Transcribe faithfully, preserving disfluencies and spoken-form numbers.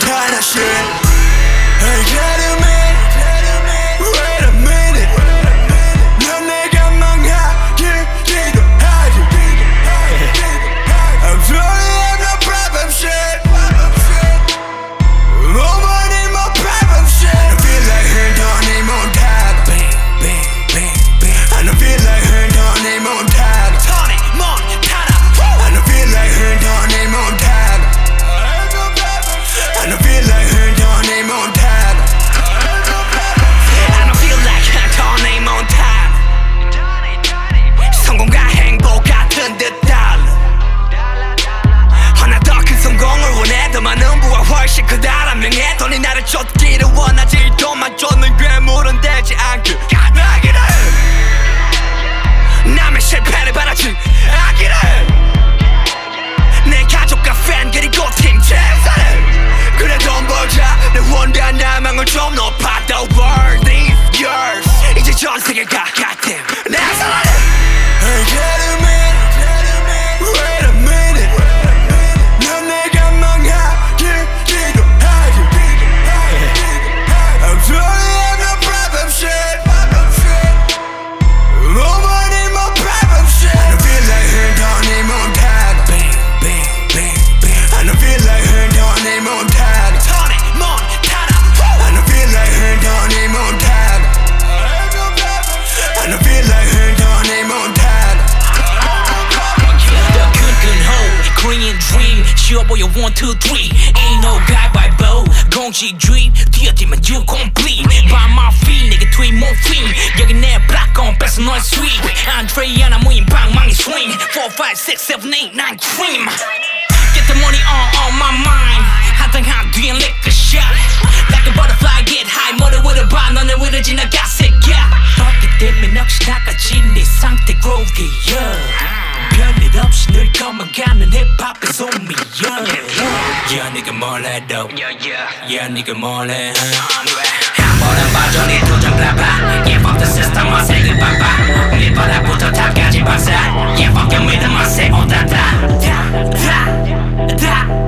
kind of shit. Hey, get a minute, wait a minute. 넌 내가 망하기도 하지. I'm sorry, I'm no problem shit. Nobody more problem shit. I feel like her Tony Montana. Bang, bang, bang, bang. I don't feel like her Tony Montana. Tony Montana. I don't feel like her Tony Montana. I don't feel like her Tony Montana. I don't feel like her Tony Montana. 성공과 행복 같은 듯 달라. 하나 더 큰 성공을 원해. 더 많은 부와 훨씬 크다란 명예. 돈이 나를 쫓기를 원하지. 돈만 쫓는 괴물은 되지 않길 나기를. 남의 실패를 바라지 않기를. 내 가족과 팬 그리고 팀 최선을. 그래 돈 벌자. 내 원대한 야망을 좀 높아. The world is yours. 이제 전 세계가 같은 내 사랑을. Hey, get a minute, wait a minute. 넌 내가 망하기도 하지. I'm sorry, I'm no problem shit. Nobody more problem shit. I don't feel like her Tony Montana. Bang, bang, bang, bang. I don't feel like her Tony Montana. Tony Montana. I don't feel like her Tony Montana. I don't feel like her Tony Montana. The good good hoe, Korean dream. 쉬워 보여 one two three. Ain't no guy by bow. 공식주의 뛰어들면 you complete. By my feet, 내게 tweet more fleet. 여기 내 black on 뺏어 너의 sweet. Andre 하나 모인 방망이 swing. Four five six seven eight nine cream. Get the money on on my mind. 한탕한 뒤엔 lick a shot. Like a butterfly get high. 뭐를 위로봐 너는 위로 지나가 새끼야. 그렇게 되면 역시 나까지 네 상태 groovy. 별일 없이 늘 검어가는 힙합의 소미야. Yeah, 네가 뭘 해도 Yeah, 네가 뭘 해. 한 번은 봐줘 네 도전 봐봐. Yeah, fuck the system 어색을 봐봐. 밑바닥부터 탑까지 박사. Yeah, fuck your 믿음 어색 오다다. 다, 다, 다.